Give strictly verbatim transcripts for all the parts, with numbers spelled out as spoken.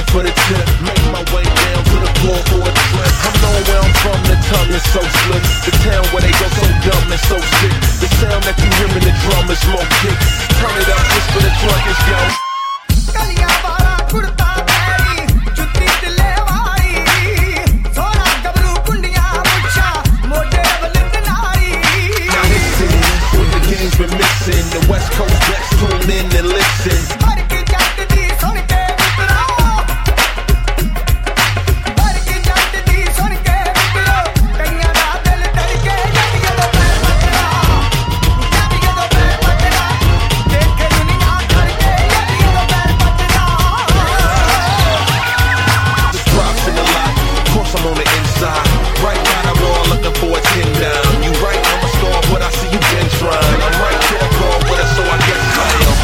for the tip. Make my way down to the floor for a trip. I'm knowing where I'm from, the tongue is so slick. The town where they go so dumb and so sick. The sound that you hear in the drum is more kick. Turn it up just for the truckers, yo. Been missing the West Coast vets, tune in and listen. Just drops in the lot, of course I'm on the inside. Right now I'm all looking for a ten down. You right, I'm a star, but I see you been trying. I'm right there, bro, with it, so I guess I am.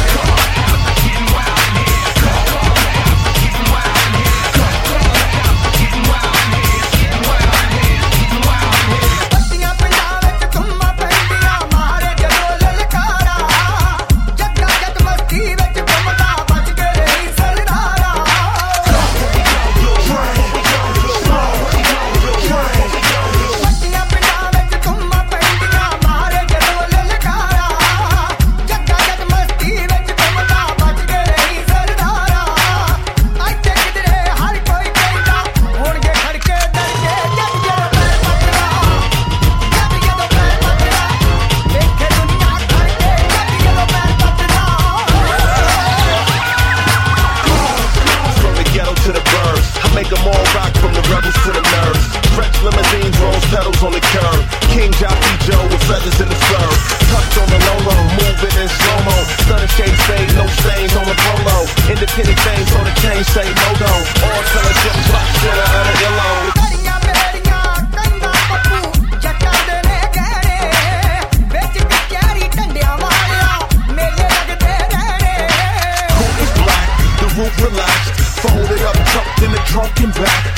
Make them all rock from the rebels to the nerds. French limousines, rose pedals on the curb. King Jockey Joe with feathers in the fur. Tucked on the Lolo, moving in slow-mo. Stunning shades fade, no stains on the polo. Independent things on the chain say no-no. All colors get black, shit out of yellow. Roof relaxed, folded up, tucked in the trunk and back.